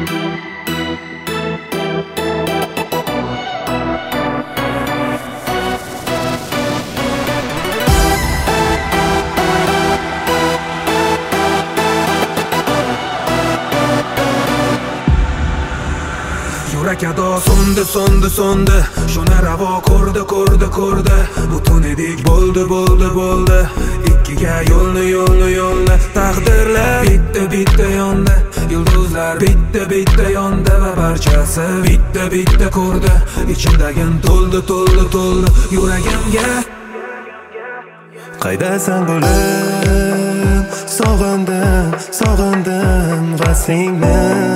Yurak ado so'ndi shuni ravo ko'rdi butun edik bo'ldi ikkiga yo'lni taqdirlar bitta yonda yulduzlar bitta yonda va barchasi bitta ko'rdi ichimdagin to'ldi yuragimga qaydasan bo'lib sog'indim vaslingni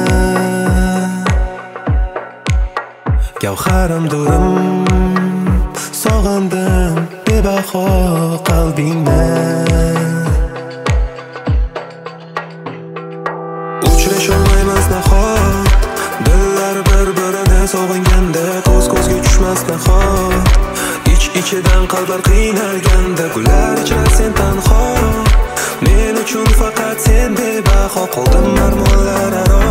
Gavharim durim sog'indim bebaho qalbingni Uchrasholmaymiz nahot dillar bir-birini sog'inganda ko'zga tushmas nahot ichidan qalblar qiynalganda gullar ichra sen tanho men uchun faqat sen bebaho qoldim marmonlar aro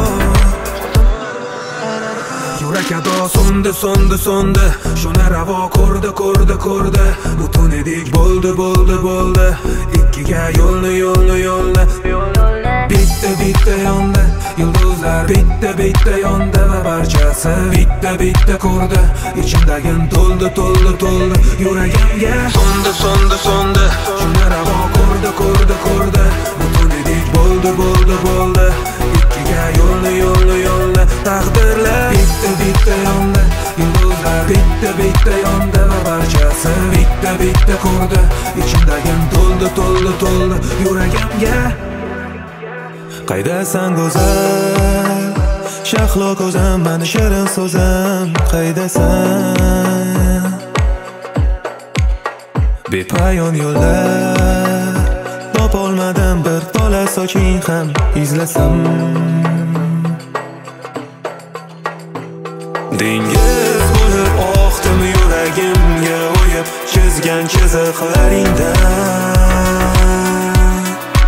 Yurak ado so'ndi shuni ravo ko'rdi butun edik bo'ldi ikkiga yo'lni bitta yonda yulduzlar bitta yonda va barchasi bitta ko'rdi ichimdagin to'ldi yuragimga so'ndi shuni ravo ko'rdi butun edik bo'ldi ikkiga yo'lni taqdirlar bitta yonda yulduzlar bitta yonda va barchasi bitta ko'rdi ichimdagin to'ldi yuragimga qaydasan go'zal shahlo ko'zam mani shirin so'zim qaydasan bepayon yo'llar topolmadim bir tola soching ham izlasam dengiz bo'lib oqdim yuragimga o'yib chizgan chiziqlaringdan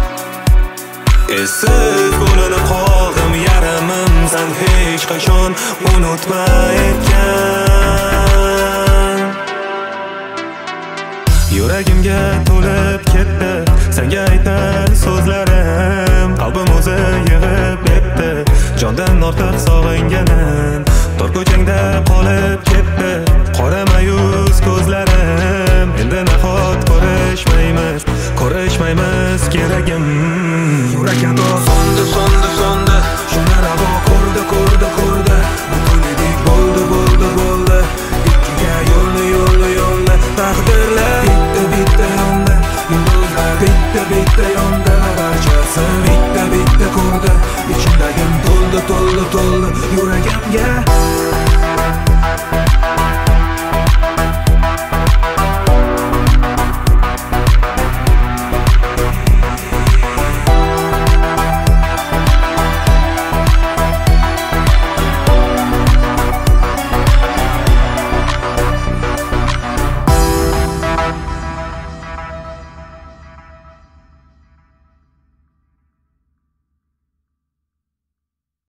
esiz bo'linib qoldim yarimim san hech qachon unutmayotgan yuragimga to'lib ketdi senga aytar so'zlarim qalbim o'zi yig'ib netdi jondan ortiq sog'inganim tor ko'changda qolib ketdi qora mayus ko'zlarim endi nahot ko'rishmaymiz keragim yurak ado so'ndi shuni ravo ko'rdi butun edik bo'ldi ikkiga yo'lni taqdirlar bitta yonda yulduzlar bitta yonda barchasi